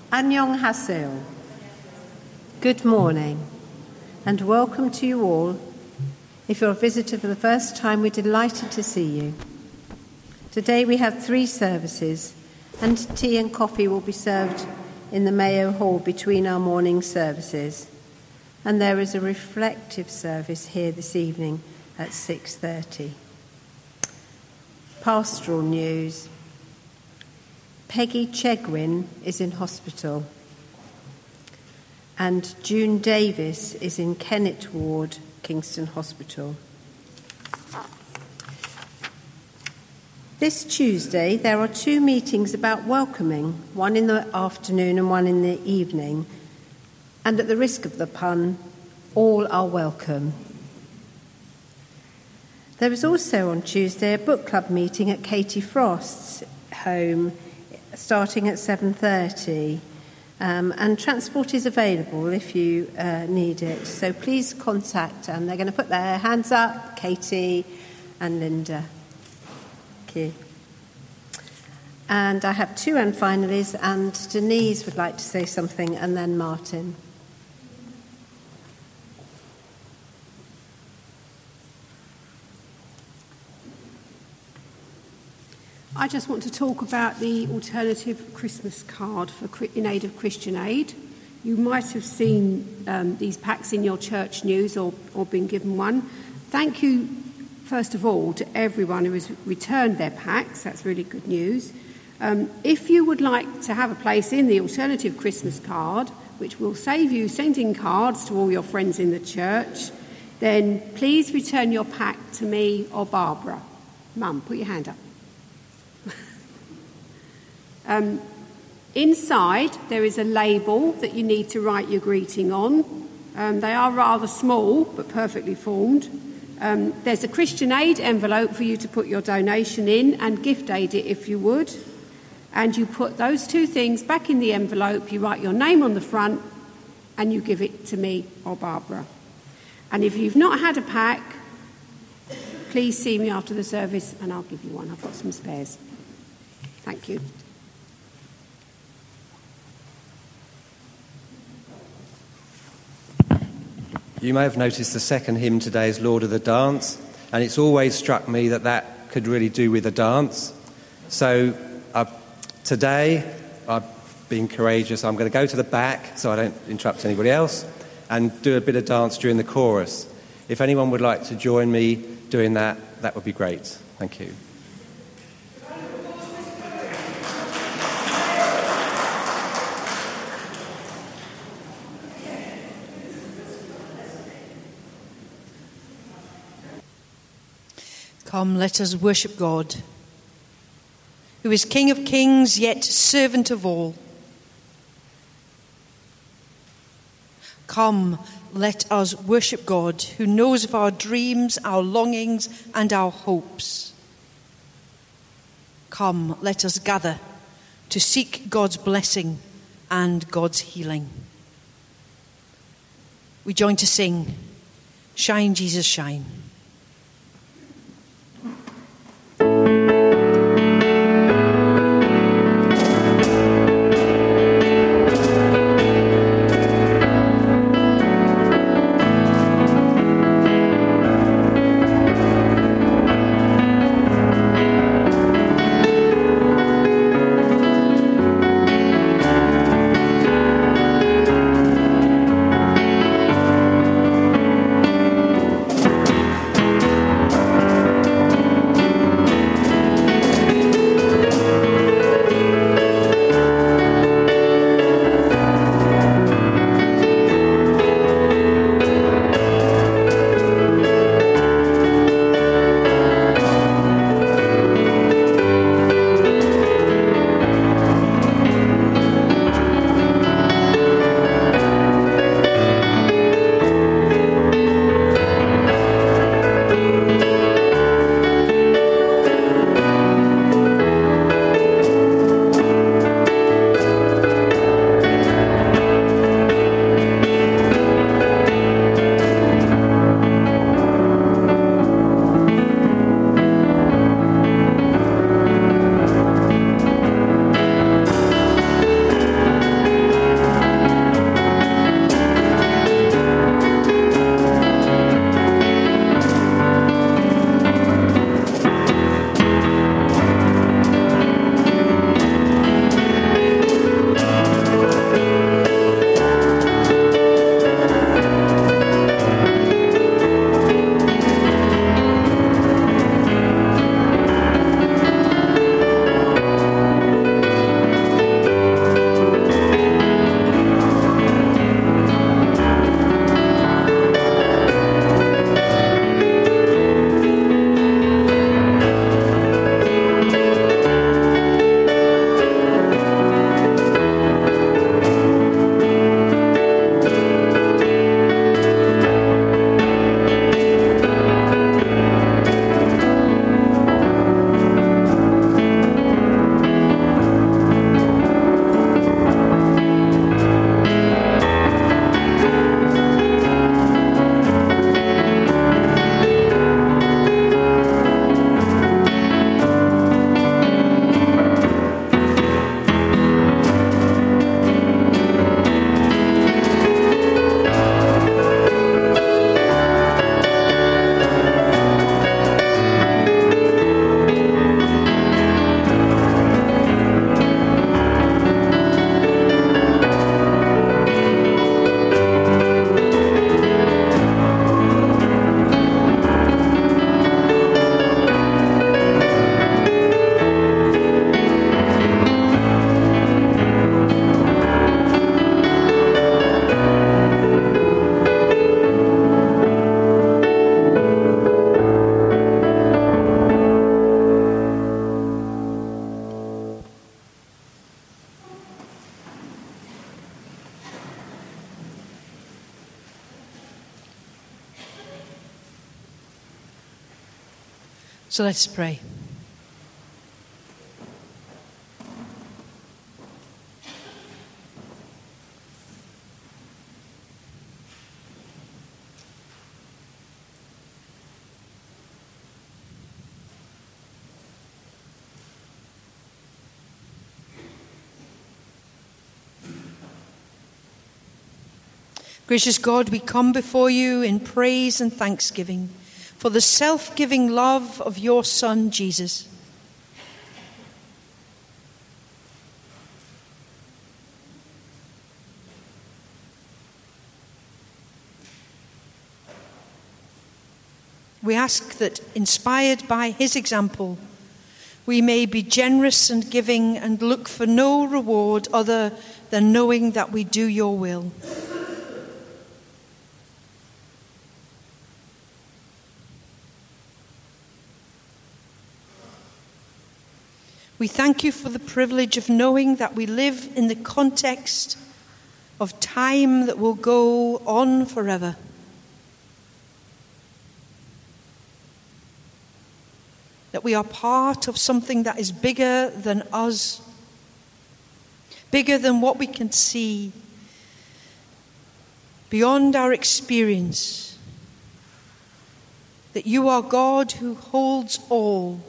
Annyeonghaseyo. Good morning and welcome to you all. If you're a visitor for the first time, we're delighted to see you. Today we have 3 services and tea and coffee will be served in the Mayo Hall between our morning services. And there is a reflective service here this evening at 6:30. Pastoral news. Peggy Chegwin is in hospital and June Davis is in Kennet Ward, Kingston Hospital. This Tuesday there are 2 meetings about welcoming, one in the afternoon and one in the evening, and at the risk of the pun, all are welcome. There is also on Tuesday a book club meeting at Katie Frost's home starting at 7:30, and transport is available if you need it. So please contact, and they're going to put their hands up, Katie and Linda. Thank you. And I have 2 end finalies, and Denise would like to say something, and then Martin. I just want to talk about the alternative Christmas card in aid of Christian Aid. You might have seen these packs in your church news or been given one. Thank you, first of all, to everyone who has returned their packs. That's really good news. If you would like to have a place in the alternative Christmas card, which will save you sending cards to all your friends in the church, then please return your pack to me or Barbara. Mum, put your hand up. Inside there is a label that you need to write your greeting on. They are rather small but perfectly formed. There's a Christian Aid envelope for you to put your donation in, and gift aid it if you would. And you put those 2 things back in the envelope, you write your name on the front, and you give it to me or Barbara. And if you've not had a pack, please see me after the service and I'll give you one. I've got some spares. Thank you. You may have noticed the second hymn today is Lord of the Dance, and it's always struck me that could really do with a dance. So today, I'm being courageous. I'm going to go to the back so I don't interrupt anybody else and do a bit of dance during the chorus. If anyone would like to join me doing that, that would be great. Thank you. Come, let us worship God, who is King of kings, yet servant of all. Come, let us worship God, who knows of our dreams, our longings, and our hopes. Come, let us gather to seek God's blessing and God's healing. We join to sing, Shine, Jesus, Shine. So let's pray. Gracious God, we come before you in praise and thanksgiving for the self-giving love of your Son, Jesus. We ask that, inspired by his example, we may be generous and giving and look for no reward other than knowing that we do your will. We thank you for the privilege of knowing that we live in the context of time that will go on forever. That we are part of something that is bigger than us, bigger than what we can see, beyond our experience. That you are God who holds all.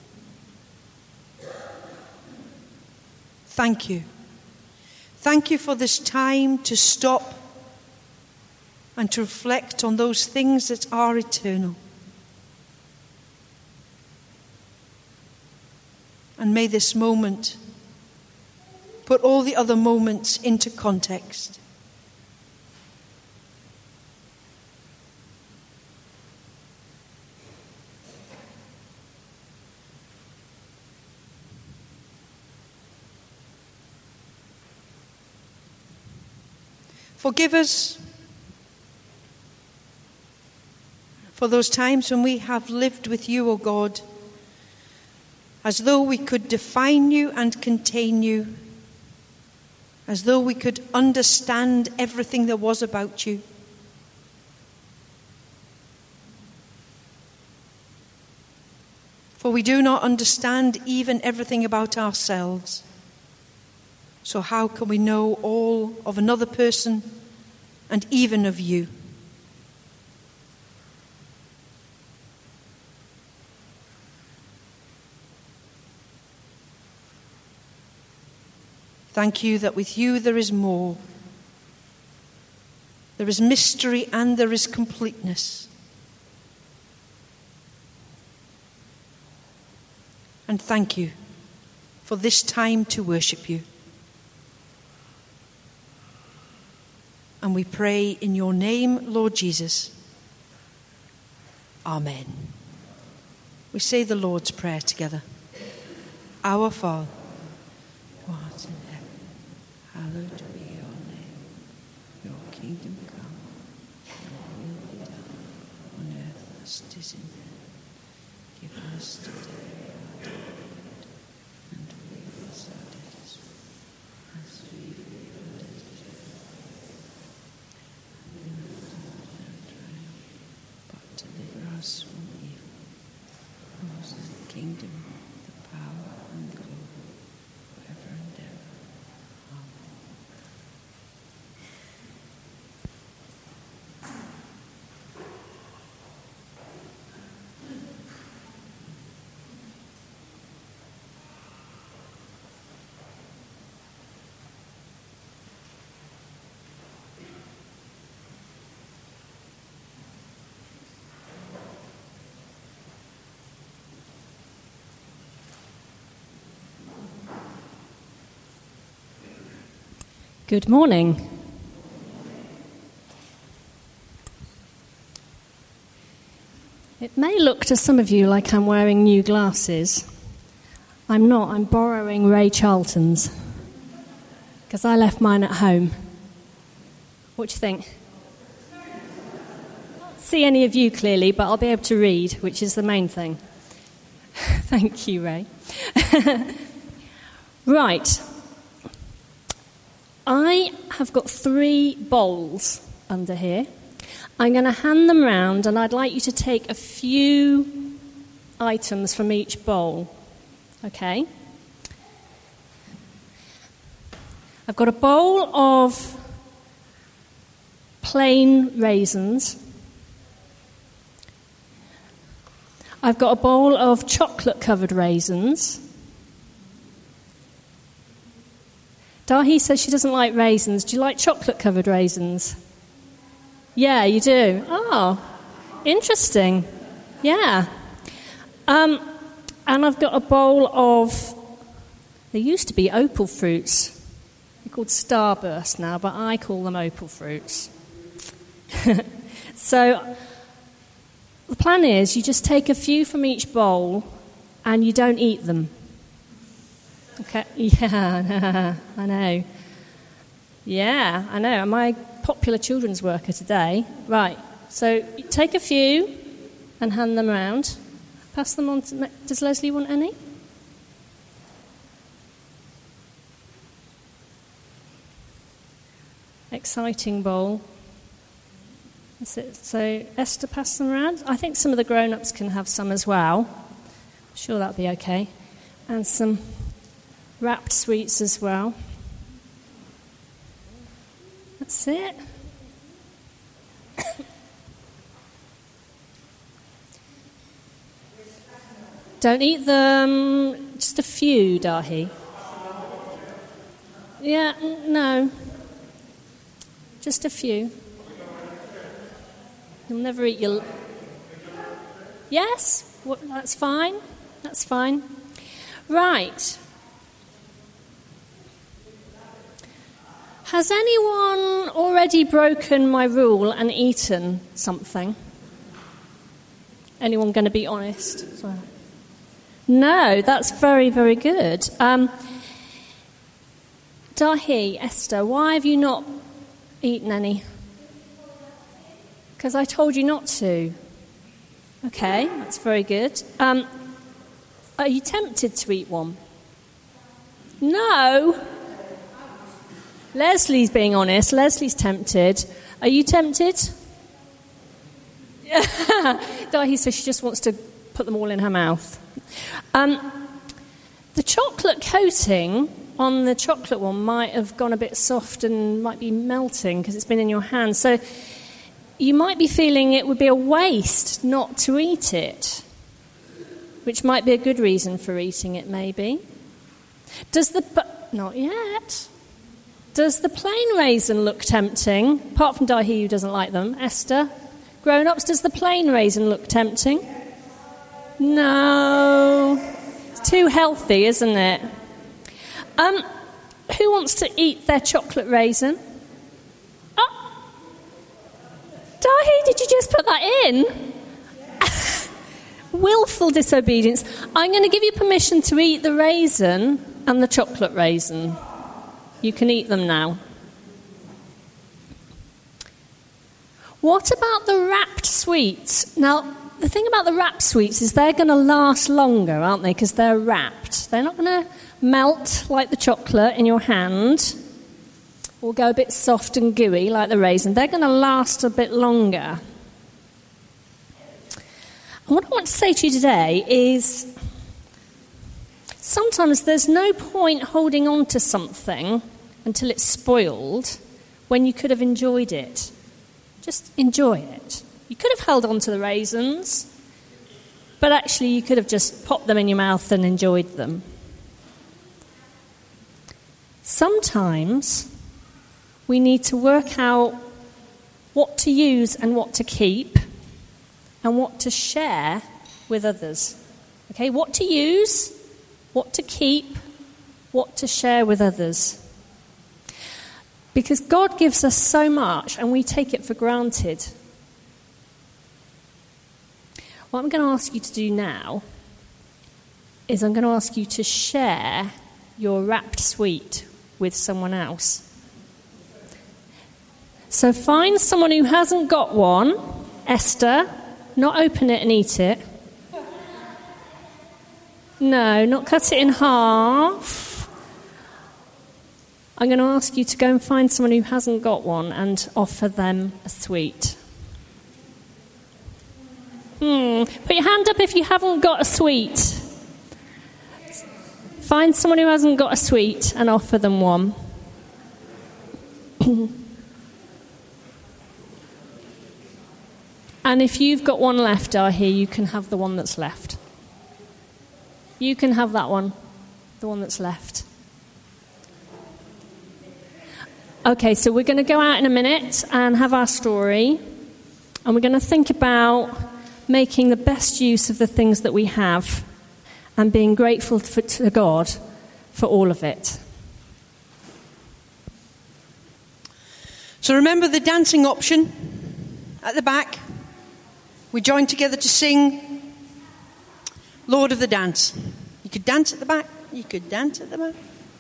Thank you. Thank you for this time to stop and to reflect on those things that are eternal. And may this moment put all the other moments into context. Forgive us for those times when we have lived with you, O God, as though we could define you and contain you, as though we could understand everything there was about you. For we do not understand even everything about ourselves. So how can we know all of another person and even of you? Thank you that with you there is more. There is mystery and there is completeness. And thank you for this time to worship you. And we pray in your name, Lord Jesus. Amen. We say the Lord's Prayer together. Our Father, who art in heaven, hallowed be your name. Your kingdom come, your will be done, on earth as it is in heaven. Give us today our daily bread, and forgive us our debts, as we forgive our debtors. But deliver us from evil. Yours is the kingdom, the power, and the glory, forever and ever. Amen. Good morning. It may look to some of you like I'm wearing new glasses. I'm not. I'm borrowing Ray Charlton's because I left mine at home. What do you think? Can't see any of you clearly, but I'll be able to read, which is the main thing. Thank you, Ray. Right. I have got 3 bowls under here. I'm going to hand them round, and I'd like you to take a few items from each bowl. Okay? I've got a bowl of plain raisins. I've got a bowl of chocolate-covered raisins. Dahi says she doesn't like raisins. Do you like chocolate-covered raisins? Yeah, you do. Oh, interesting. Yeah. And I've got a bowl of, they used to be opal fruits. They're called Starburst now, but I call them opal fruits. So the plan is you just take a few from each bowl and you don't eat them. Okay? Yeah, I know. Yeah, I know. Am I a popular children's worker today? Right. So you take a few and hand them around. Pass them on to... Does Leslie want any? Exciting bowl. That's it. So Esther, pass them around. I think some of the grown-ups can have some as well. I'm sure that'll be okay. And some wrapped sweets as well. That's it. Don't eat them. Just a few, Dahi. Yeah, no. Just a few. You'll never eat your... Yes, that's fine. That's fine. Right. Has anyone already broken my rule and eaten something? Anyone going to be honest? Sorry. No, that's very, very good. Dahi, Esther, why have you not eaten any? Because I told you not to. Okay, that's very good. Are you tempted to eat one? No. Leslie's being honest. Leslie's tempted. Are you tempted? Dahi says she just wants to put them all in her mouth. The chocolate coating on the chocolate one might have gone a bit soft and might be melting because it's been in your hand. So you might be feeling it would be a waste not to eat it, which might be a good reason for eating it, maybe. Not yet. Does the plain raisin look tempting? Apart from Dahi, who doesn't like them. Esther, grown-ups, does the plain raisin look tempting? No. It's too healthy, isn't it? Who wants to eat their chocolate raisin? Oh, Dahi, did you just put that in? Willful disobedience. I'm going to give you permission to eat the raisin and the chocolate raisin. You can eat them now. What about the wrapped sweets? Now, the thing about the wrapped sweets is they're going to last longer, aren't they? Because they're wrapped. They're not going to melt like the chocolate in your hand or go a bit soft and gooey like the raisin. They're going to last a bit longer. And what I want to say to you today is sometimes there's no point holding on to something until it's spoiled when you could have enjoyed it. Just enjoy it. You could have held on to the raisins, but actually you could have just popped them in your mouth and enjoyed them. Sometimes we need to work out what to use and what to keep and what to share with others. Okay, what to use, what to keep, what to share with others. Because God gives us so much and we take it for granted. What I'm going to ask you to do now is I'm going to ask you to share your wrapped sweet with someone else. So find someone who hasn't got one. Esther, not open it and eat it. No, not cut it in half. I'm going to ask you to go and find someone who hasn't got one and offer them a sweet. Put your hand up if you haven't got a sweet. Find someone who hasn't got a sweet and offer them one. And if you've got one left, I hear you can have the one that's left. You can have that one, the one that's left. Okay, so we're going to go out in a minute and have our story. And we're going to think about making the best use of the things that we have and being grateful to God for all of it. So remember the dancing option at the back. We join together to sing Lord of the Dance. You could dance at the back. You could dance at the back.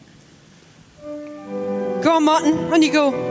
Go on, Martin, on you go.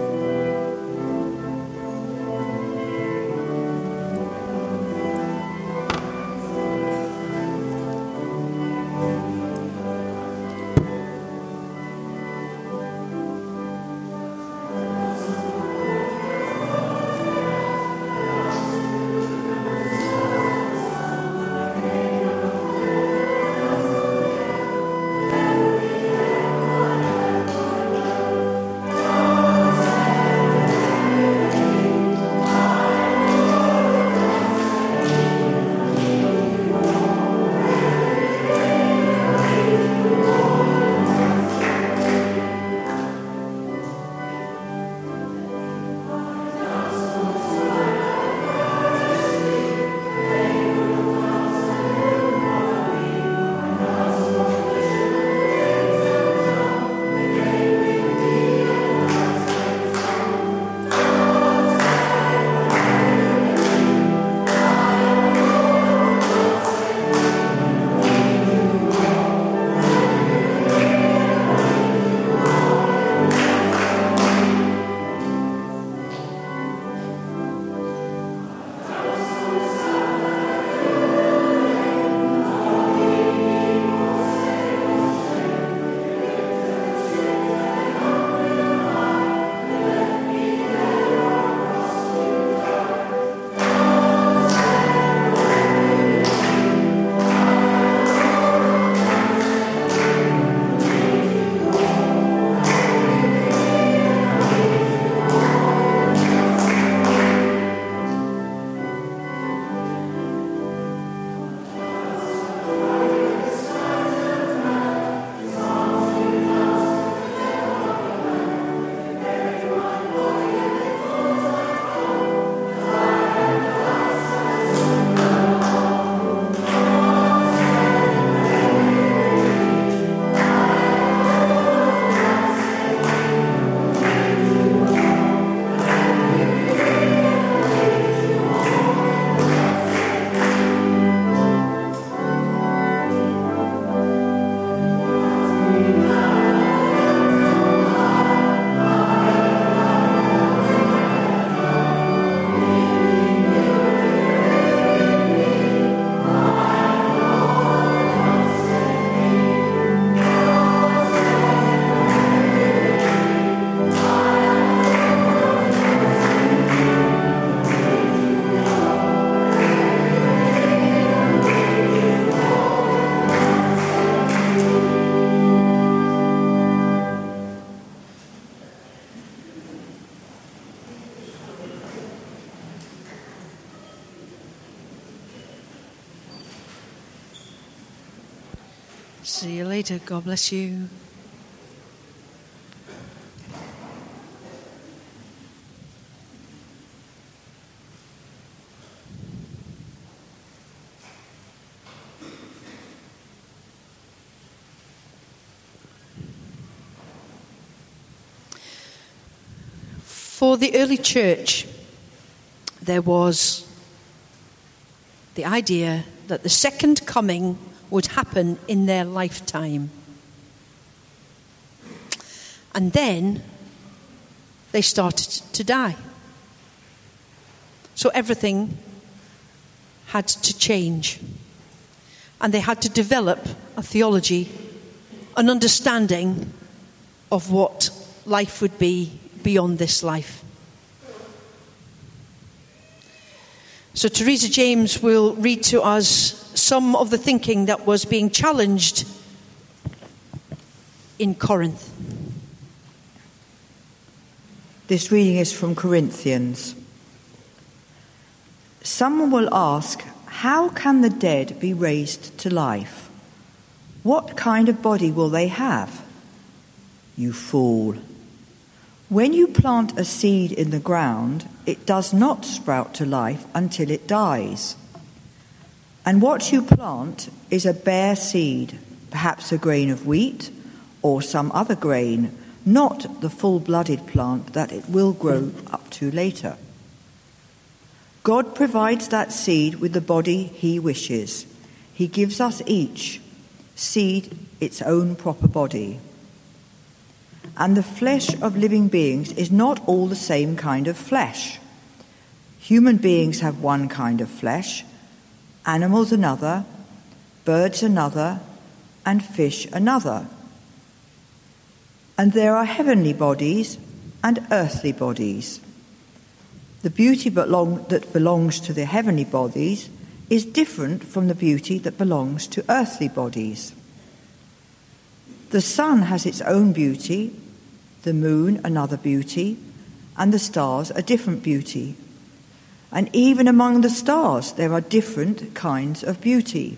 See you later. God bless you. For the early church, there was the idea that the second coming would happen in their lifetime. And then they started to die. So everything had to change. And they had to develop a theology, an understanding of what life would be beyond this life. So Teresa James will read to us some of the thinking that was being challenged in Corinth. This reading is from Corinthians. Someone will ask, how can the dead be raised to life? What kind of body will they have? You fool. When you plant a seed in the ground, it does not sprout to life until it dies. And what you plant is a bare seed, perhaps a grain of wheat or some other grain, not the full-blooded plant that it will grow up to later. God provides that seed with the body he wishes. He gives us each seed its own proper body. And the flesh of living beings is not all the same kind of flesh. Human beings have one kind of flesh, animals another, birds another, and fish another. And there are heavenly bodies and earthly bodies. The beauty that belongs to the heavenly bodies is different from the beauty that belongs to earthly bodies. The sun has its own beauty, the moon another beauty, and the stars a different beauty. And even among the stars there are different kinds of beauty.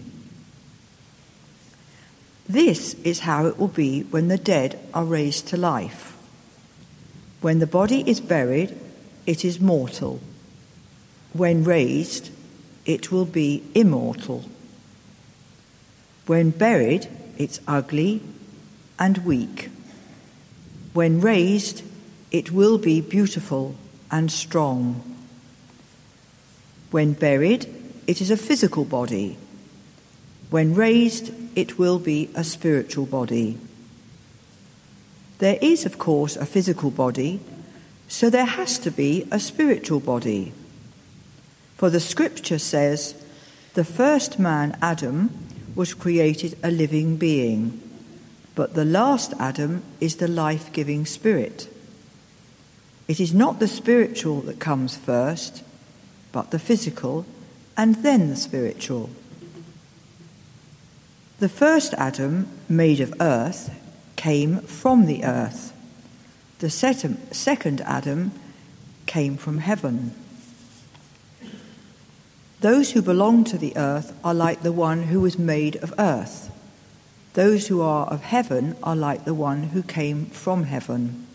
This is how it will be when the dead are raised to life. When the body is buried, it is mortal. When raised, it will be immortal. When buried, it's ugly and weak. When raised, it will be beautiful and strong. When buried, it is a physical body. When raised, it will be a spiritual body. There is, of course, a physical body, so there has to be a spiritual body. For the scripture says, the first man, Adam, was created a living being, but the last Adam is the life-giving spirit. It is not the spiritual that comes first, but the physical, and then the spiritual. The first Adam, made of earth, came from the earth. The second Adam came from heaven. Those who belong to the earth are like the one who was made of earth. Those who are of heaven are like the one who came from heaven.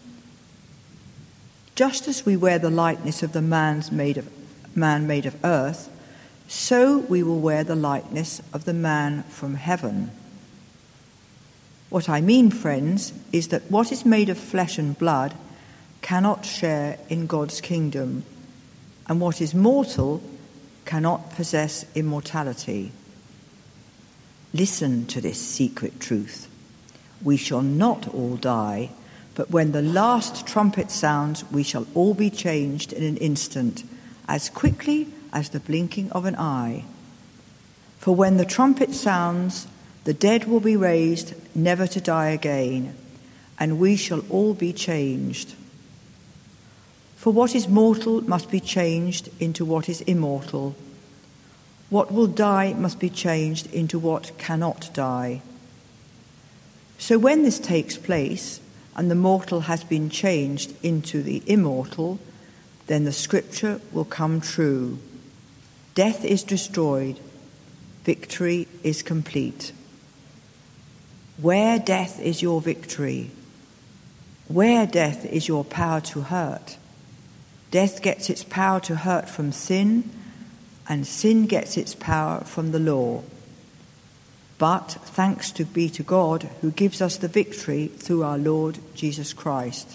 Just as we wear the likeness of the man made of earth, so we will wear the likeness of the man from heaven. What I mean, friends, is that what is made of flesh and blood cannot share in God's kingdom, and what is mortal cannot possess immortality. Listen to this secret truth. We shall not all die, but when the last trumpet sounds, we shall all be changed in an instant, as quickly as the blinking of an eye. For when the trumpet sounds, the dead will be raised, never to die again, and we shall all be changed. For what is mortal must be changed into what is immortal. What will die must be changed into what cannot die. So when this takes place, and the mortal has been changed into the immortal, then the scripture will come true. Death is destroyed, victory is complete. Where, death, is your victory? Where, death, is your power to hurt? Death gets its power to hurt from sin, and sin gets its power from the law. But thanks be to God, who gives us the victory through our Lord Jesus Christ.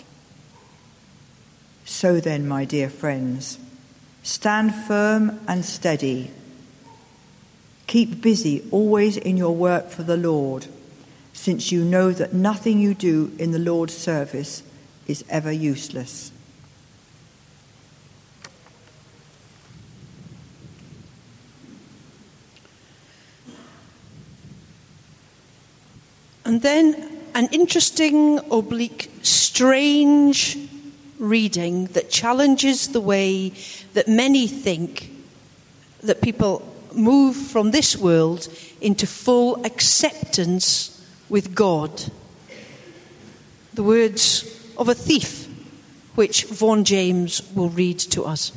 So then, my dear friends, stand firm and steady. Keep busy always in your work for the Lord, since you know that nothing you do in the Lord's service is ever useless. And then an interesting, oblique, strange reading that challenges the way that many think that people move from this world into full acceptance with God. The words of a thief, which Vaughan James will read to us.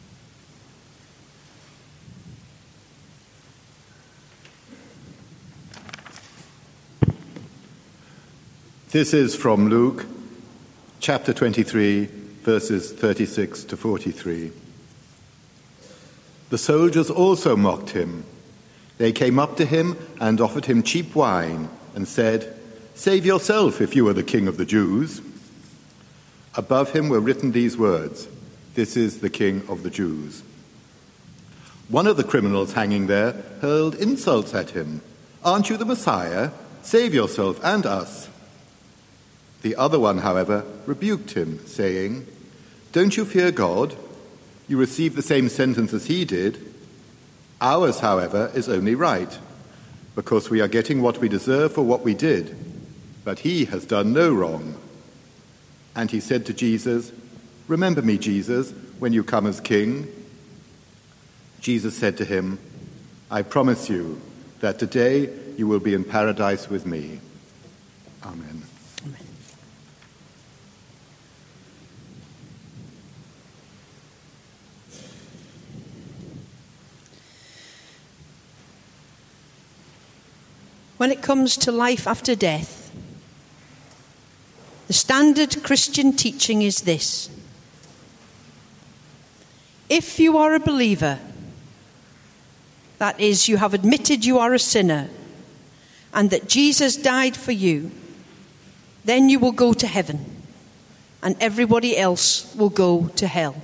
This is from Luke, chapter 23, verses 36 to 43. The soldiers also mocked him. They came up to him and offered him cheap wine and said, "Save yourself if you are the king of the Jews." Above him were written these words, "This is the King of the Jews." One of the criminals hanging there hurled insults at him. "Aren't you the Messiah? Save yourself and us." The other one, however, rebuked him, saying, "Don't you fear God? You receive the same sentence as he did. Ours, however, is only right, because we are getting what we deserve for what we did, but he has done no wrong." And he said to Jesus, "Remember me, Jesus, when you come as king." Jesus said to him, "I promise you that today you will be in paradise with me." Amen. When it comes to life after death, the standard Christian teaching is this: if you are a believer, that is, you have admitted you are a sinner and that Jesus died for you, then you will go to heaven and everybody else will go to hell.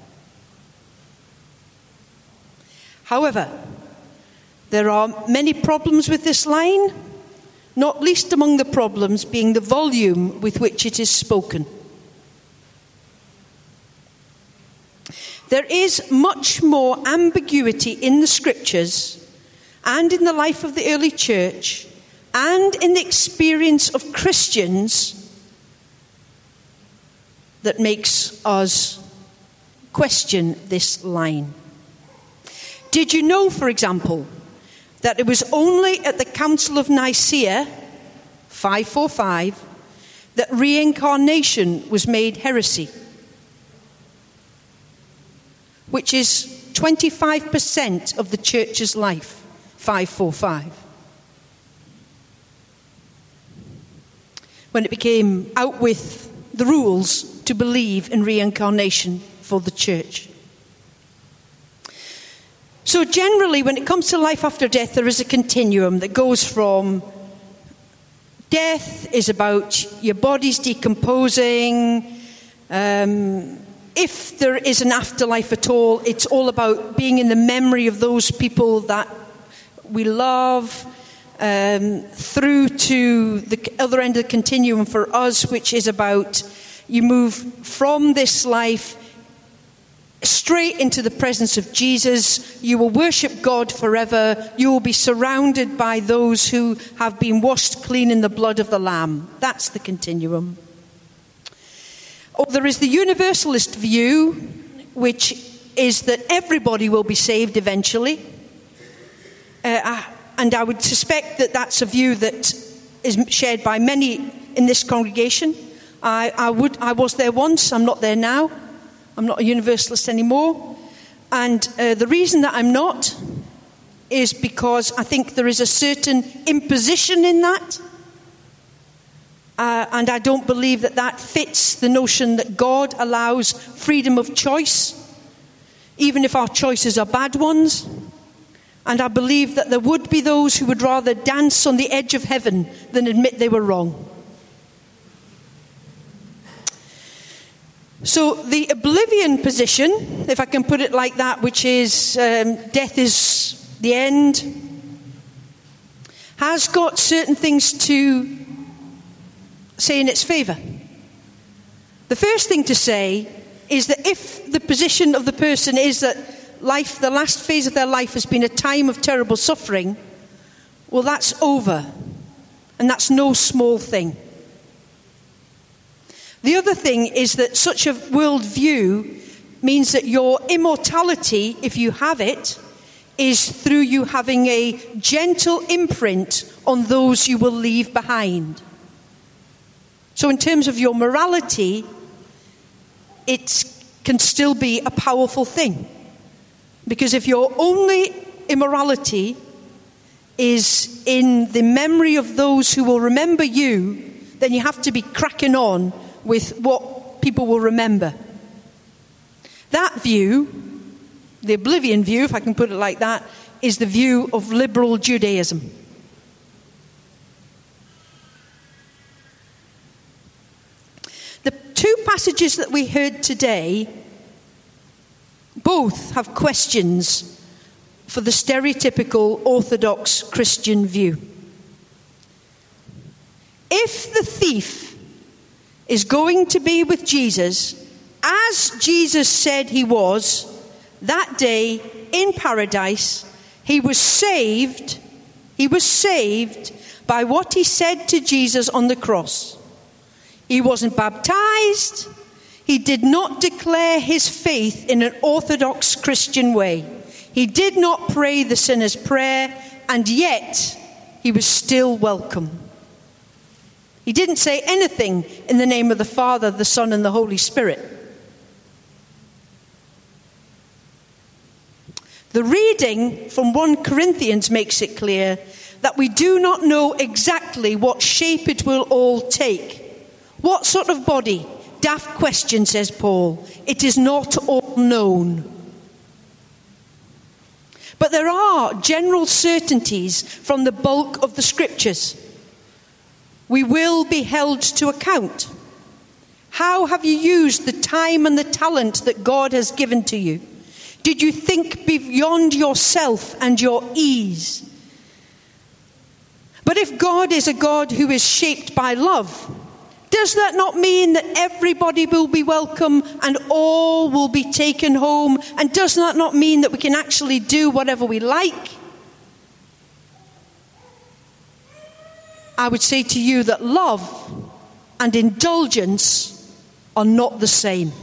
However, there are many problems with this line, not least among the problems being the volume with which it is spoken. There is much more ambiguity in the scriptures and in the life of the early church and in the experience of Christians that makes us question this line. Did you know, for example, that it was only at the Council of Nicaea, 545, that reincarnation was made heresy, which is 25% of the church's life, 545. When it became out with the rules to believe in reincarnation for the church. So generally, when it comes to life after death, there is a continuum that goes from death is about your body's decomposing. If there is an afterlife at all, it's all about being in the memory of those people that we love, through to the other end of the continuum for us, which is about you move from this life straight into the presence of Jesus. You will worship God forever. You will be surrounded by those who have been washed clean in the blood of the Lamb. That's the continuum. Or there is the universalist view, which is that everybody will be saved eventually. And I would suspect that that's a view that is shared by many in this congregation. I was there once. I'm not there now. I'm not a universalist anymore. And the reason that I'm not is because I think there is a certain imposition in that. And I don't believe that that fits the notion that God allows freedom of choice, even if our choices are bad ones. And I believe that there would be those who would rather dance on the edge of heaven than admit they were wrong. So the oblivion position, if I can put it like that, which is death is the end, has got certain things to say in its favour. The first thing to say is that if the position of the person is that life, the last phase of their life has been a time of terrible suffering, well, that's over. And that's no small thing. The other thing is that such a worldview means that your immortality, if you have it, is through you having a gentle imprint on those you will leave behind. So in terms of your morality, it can still be a powerful thing. Because if your only immorality is in the memory of those who will remember you, then you have to be cracking on with what people will remember. That view, the oblivion view, if I can put it like that, is the view of liberal Judaism. The two passages that we heard today both have questions for the stereotypical Orthodox Christian view. If the thief is going to be with Jesus, as Jesus said he was, that day in paradise, he was saved by what he said to Jesus on the cross. He wasn't baptized. He did not declare his faith in an Orthodox Christian way. He did not pray the sinner's prayer, and yet he was still welcome. He didn't say anything in the name of the Father, the Son, and the Holy Spirit. The reading from 1 Corinthians makes it clear that we do not know exactly what shape it will all take. What sort of body? Daft question, says Paul. It is not all known. But there are general certainties from the bulk of the scriptures. We will be held to account. How have you used the time and the talent that God has given to you? Did you think beyond yourself and your ease? But if God is a God who is shaped by love, does that not mean that everybody will be welcome and all will be taken home? And does that not mean that we can actually do whatever we like? I would say to you that love and indulgence are not the same.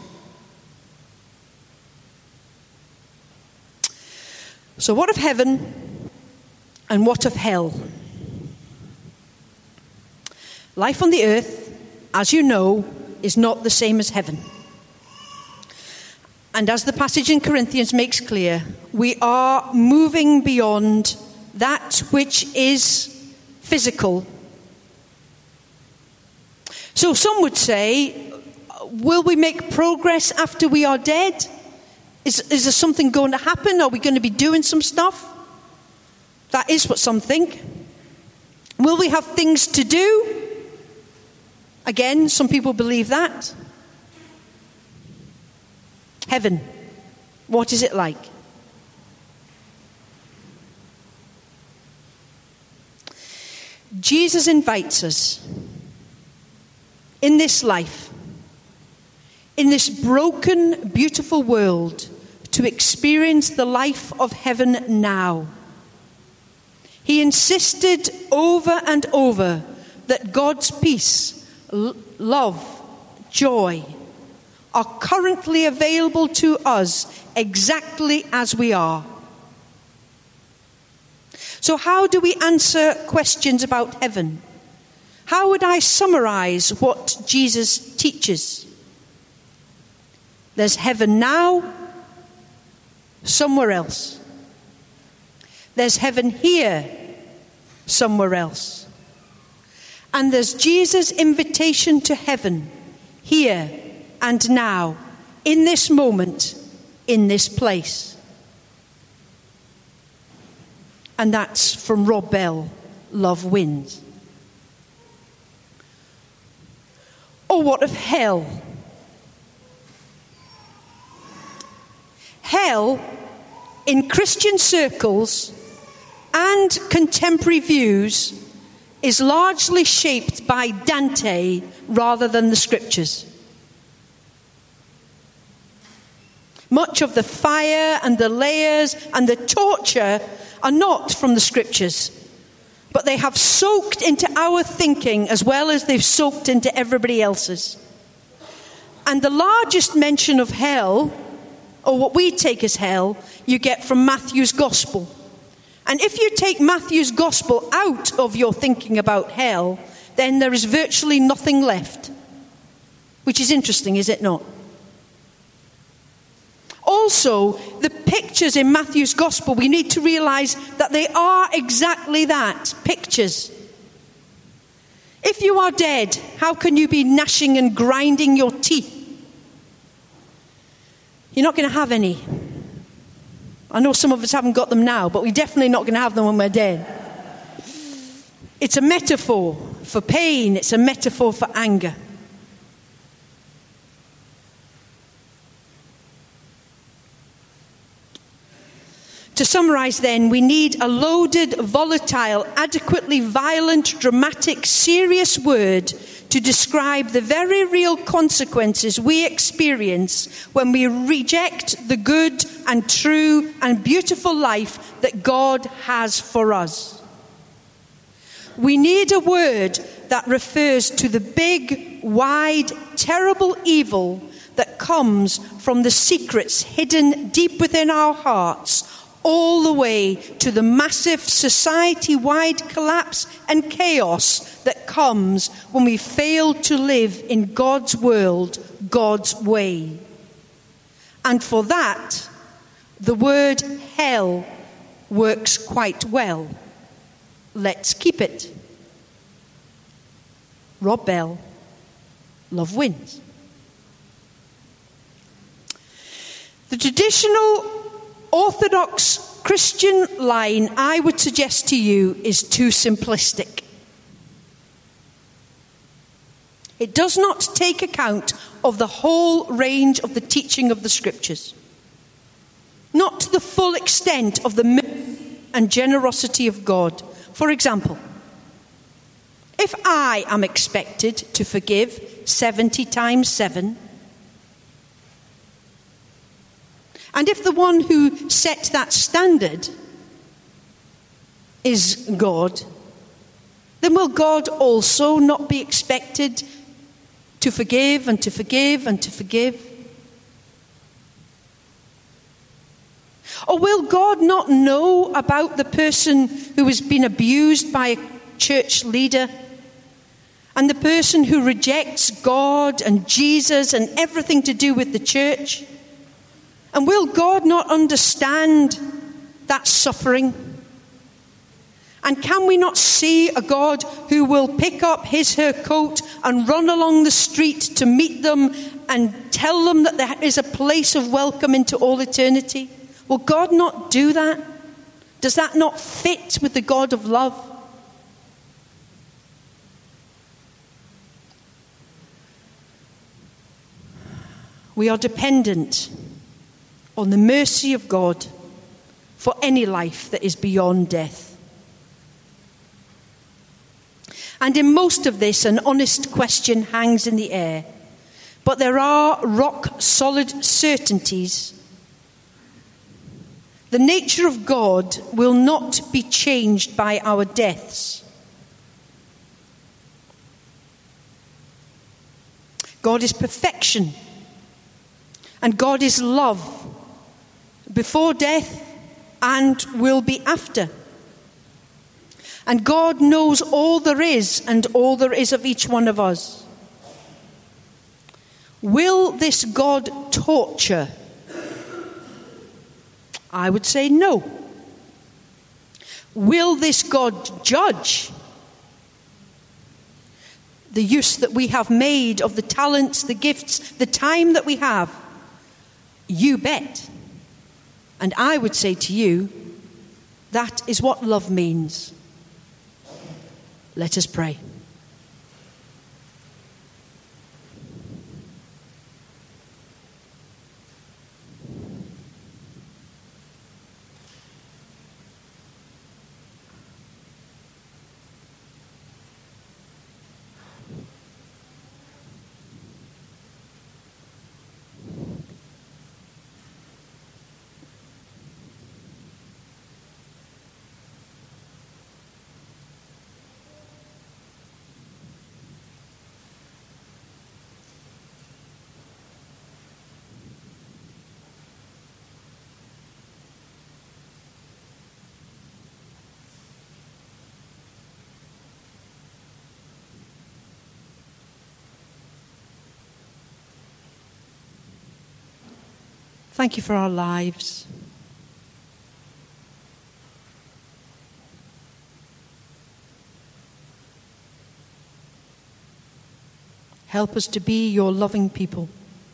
So what of heaven and what of hell? Life on the earth, as you know, is not the same as heaven. And as the passage in Corinthians makes clear, we are moving beyond that which is physical. So some would say, will we make progress after we are dead? Is there something going to happen? Are we going to be doing some stuff? That is what some think. Will we have things to do? Again, some people believe that. Heaven, what is it like? Jesus invites us in this life, in this broken, beautiful world, to experience the life of heaven now. He insisted over and over that God's peace, love, joy are currently available to us exactly as we are. So how do we answer questions about heaven? How would I summarize what Jesus teaches? There's heaven now, somewhere else. There's heaven here, somewhere else. And there's Jesus' invitation to heaven, here and now, in this moment, in this place. And that's from Rob Bell, Love Wins. Or what of hell? Hell, in Christian circles and contemporary views, is largely shaped by Dante rather than the scriptures. Much of the fire and the layers and the torture are not from the scriptures, but they have soaked into our thinking as well as they've soaked into everybody else's. And the largest mention of hell, or what we take as hell, you get from Matthew's Gospel. And if you take Matthew's Gospel out of your thinking about hell, then there is virtually nothing left. Which is interesting, is it not? Also, the pictures in Matthew's Gospel, we need to realize that they are exactly that, pictures. If you are dead, how can you be gnashing and grinding your teeth? You're not going to have any. I know some of us haven't got them now, but we're definitely not going to have them when we're dead. It's a metaphor for pain. It's a metaphor for anger. To summarize then, we need a loaded, volatile, adequately violent, dramatic, serious word to describe the very real consequences we experience when we reject the good and true and beautiful life that God has for us. We need a word that refers to the big, wide, terrible evil that comes from the secrets hidden deep within our hearts, all the way to the massive society-wide collapse and chaos that comes when we fail to live in God's world, God's way. And for that, the word hell works quite well. Let's keep it. Rob Bell, Love Wins. The traditional Orthodox Christian line I would suggest to you is too simplistic. It does not take account of the whole range of the teaching of the Scriptures, not to the full extent of the mercy and generosity of God. For example, if I am expected to forgive 70 times 7, and if the one who set that standard is God, then will God also not be expected to forgive and to forgive and to forgive? Or will God not know about the person who has been abused by a church leader, and the person who rejects God and Jesus and everything to do with the church? And will God not understand that suffering? And can we not see a God who will pick up her coat and run along the street to meet them and tell them that there is a place of welcome into all eternity? Will God not do that? Does that not fit with the God of love? We are dependent on the mercy of God for any life that is beyond death. And in most of this, an honest question hangs in the air. But there are rock-solid certainties. The nature of God will not be changed by our deaths. God is perfection. And God is love. Before death and will be after. And God knows all there is and all there is of each one of us. Will this God torture? I would say no. Will this God judge? The use that we have made of the talents, the gifts, the time that we have? You bet. And I would say to you, that is what love means. Let us pray. Thank you for our lives. Help us to be your loving people.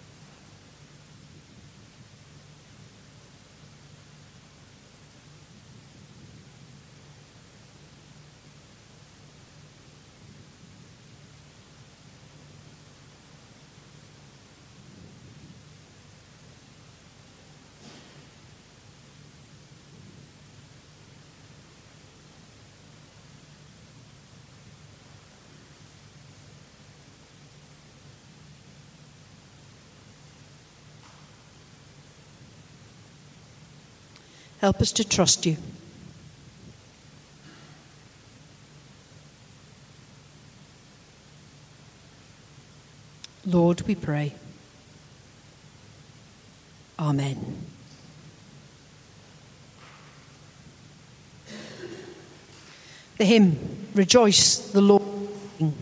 Help us to trust you. Lord, we pray. Amen. The hymn, Rejoice, the Lord is King.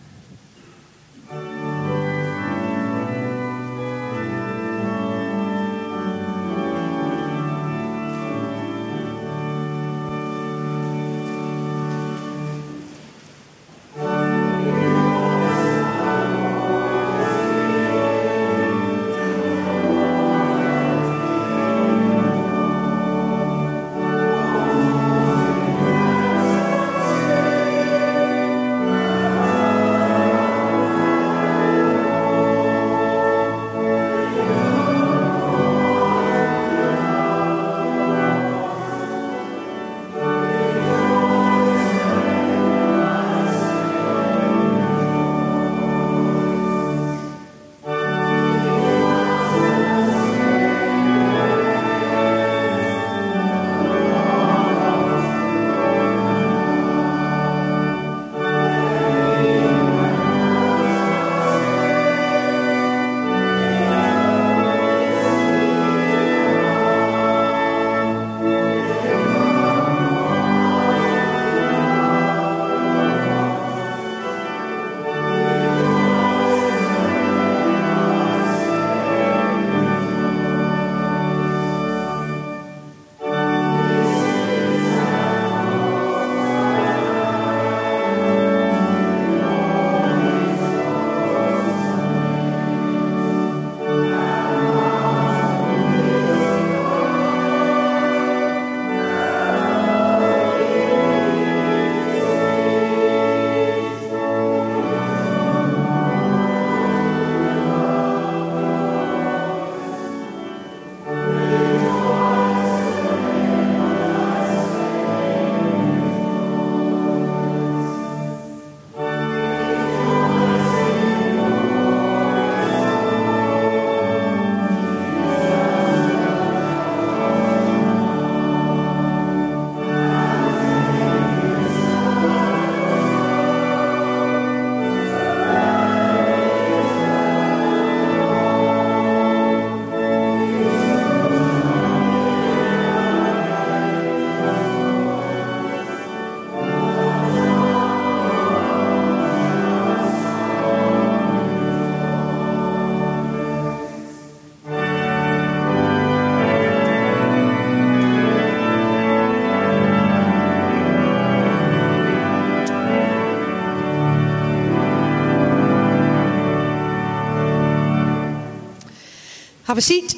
Have a seat.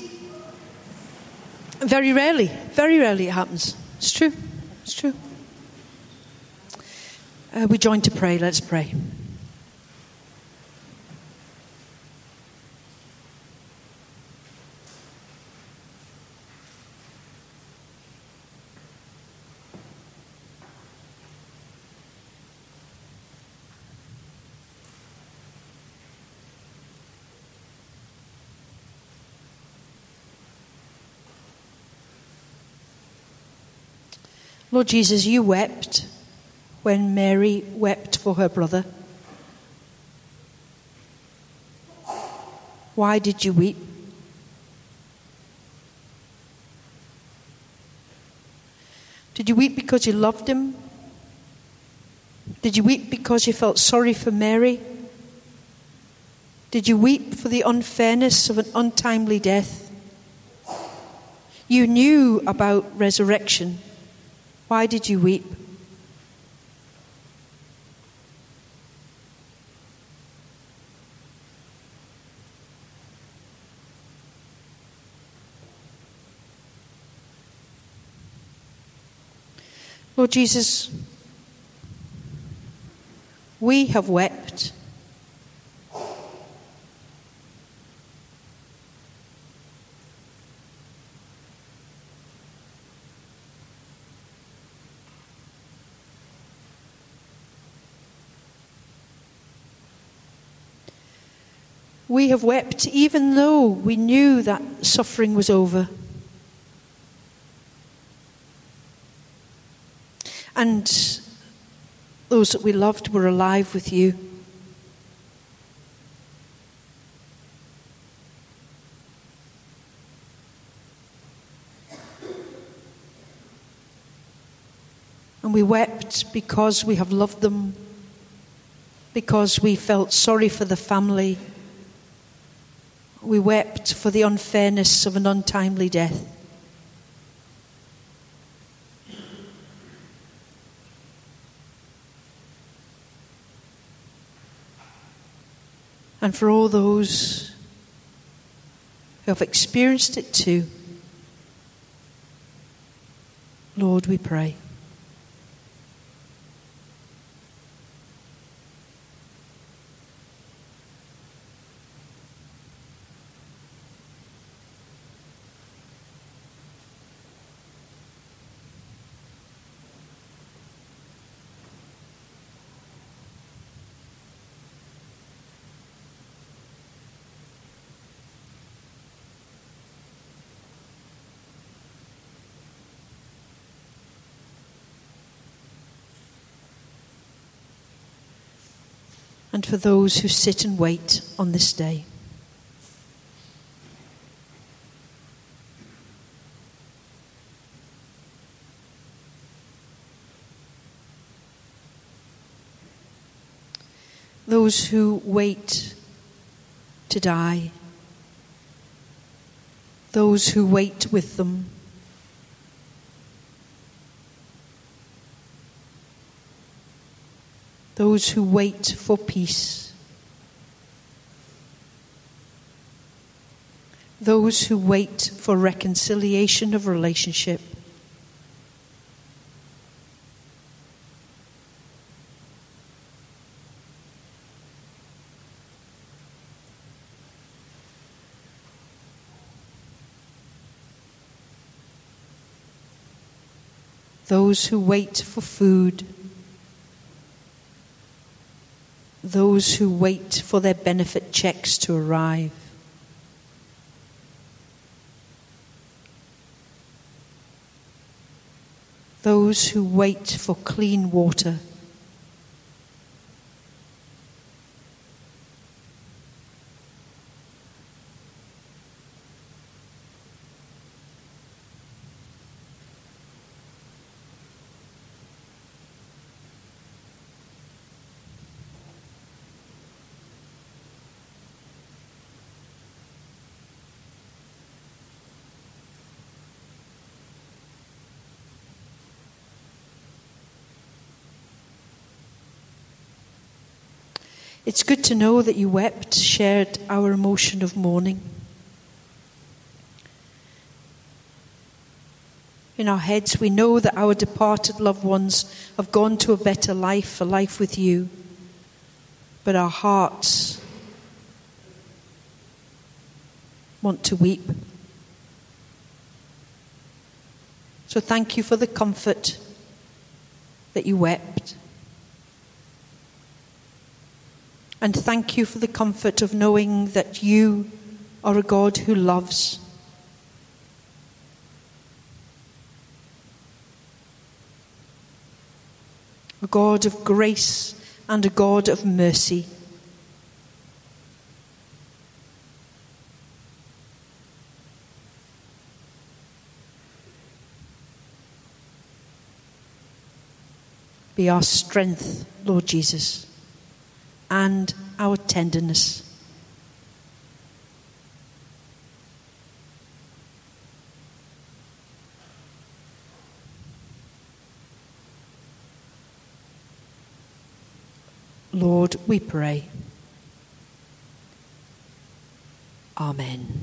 Very rarely it happens. It's true. It's true. We join to pray. Let's pray. Lord Jesus, you wept when Mary wept for her brother. Why did you weep? Did you weep because you loved him? Did you weep because you felt sorry for Mary? Did you weep for the unfairness of an untimely death? You knew about resurrection. Why did you weep? Lord Jesus, we have wept. We have wept even though we knew that suffering was over. And those that we loved were alive with you. And we wept because we have loved them, because we felt sorry for the family. We wept for the unfairness of an untimely death. And for all those who have experienced it too, Lord, we pray. And for those who sit and wait on this day. Those who wait to die. Those who wait with them. Those who wait for peace. Those who wait for reconciliation of relationship. Those who wait for food. Those who wait for their benefit checks to arrive. Those who wait for clean water. It's good to know that you wept, shared our emotion of mourning. In our heads, we know that our departed loved ones have gone to a better life, a life with you. But our hearts want to weep. So thank you for the comfort that you wept. And thank you for the comfort of knowing that you are a God who loves. A God of grace and a God of mercy. Be our strength, Lord Jesus, and our tenderness. Lord, we pray. Amen.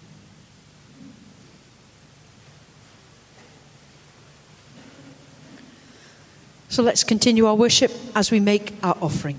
So let's continue our worship as we make our offering.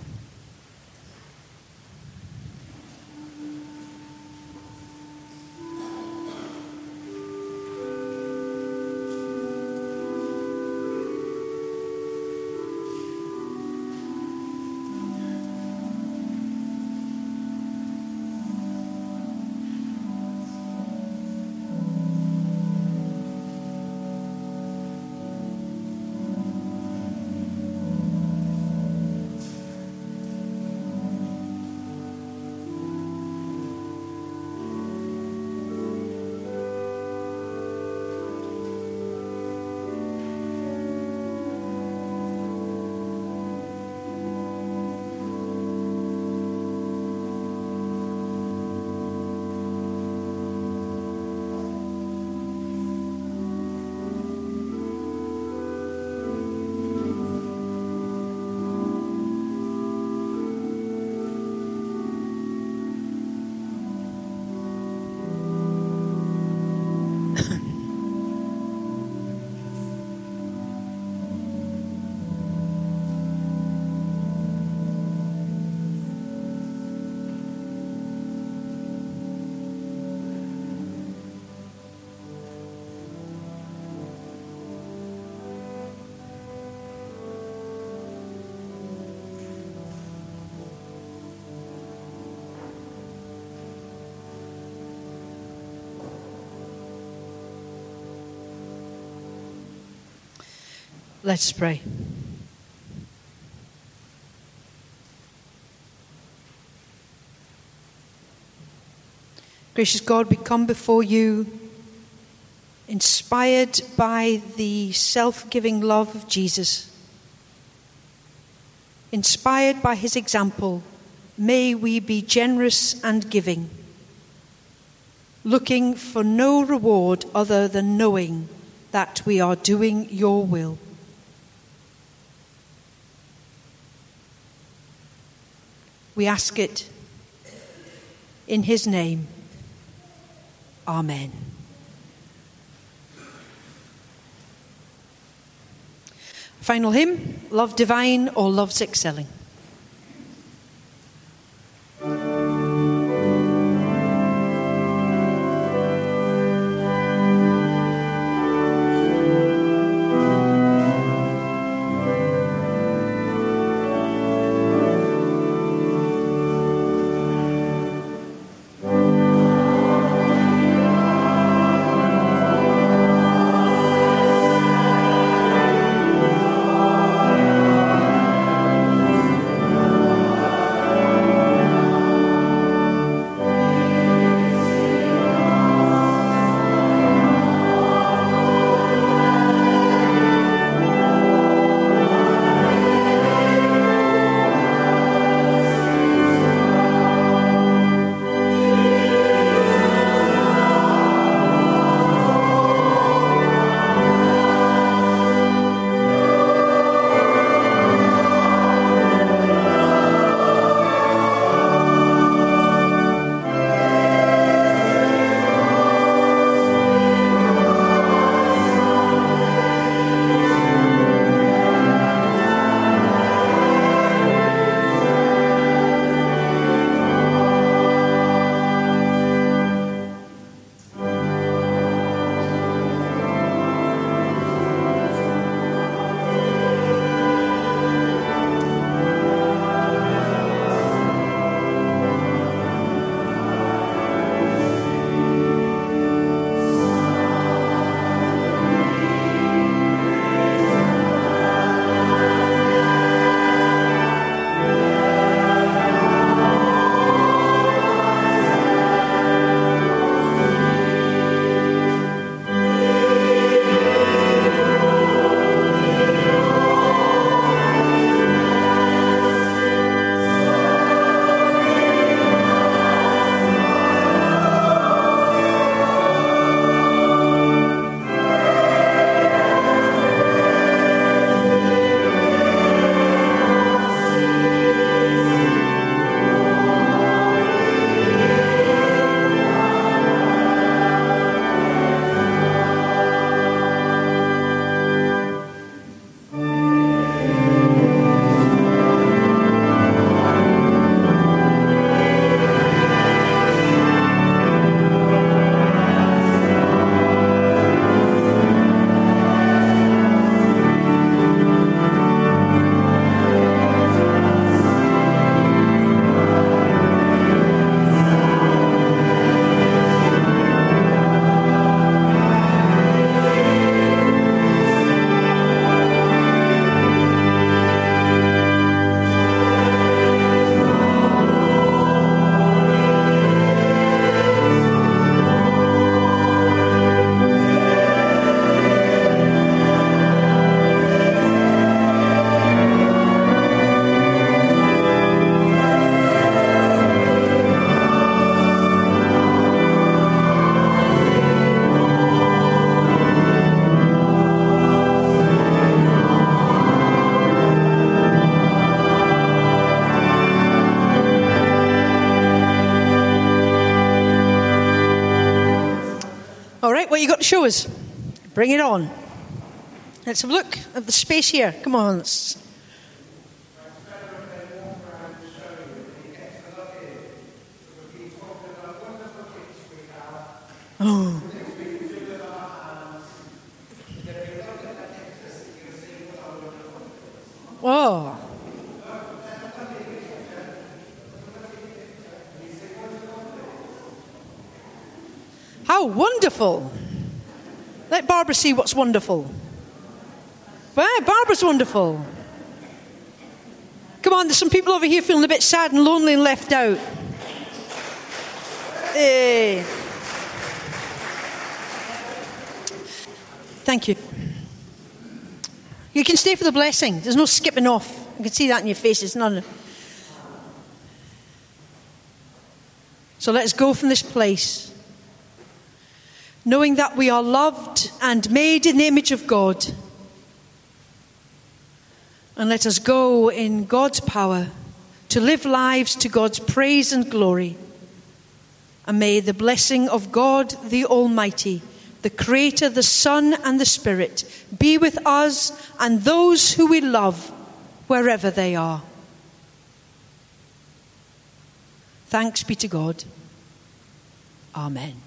Let's pray. Gracious God, we come before you inspired by the self-giving love of Jesus. Inspired by his example, may we be generous and giving, looking for no reward other than knowing that we are doing your will. We ask it in his name. Amen. Final hymn, Love Divine or Love's Excelling. Amen. All right, what you got to show us? Bring it on. Let's have a look at the space here. Come on. Oh. Oh. How wonderful. Let Barbara see what's wonderful. Well, Barbara's wonderful. Come on, there's some people over here feeling a bit sad and lonely and left out. Hey. Thank you. You can stay for the blessing. There's no skipping off. I can see that in your faces. None. So let's go from this place, knowing that we are loved and made in the image of God. And let us go in God's power to live lives to God's praise and glory. And may the blessing of God the Almighty, the Creator, the Son, and the Spirit be with us and those who we love wherever they are. Thanks be to God. Amen.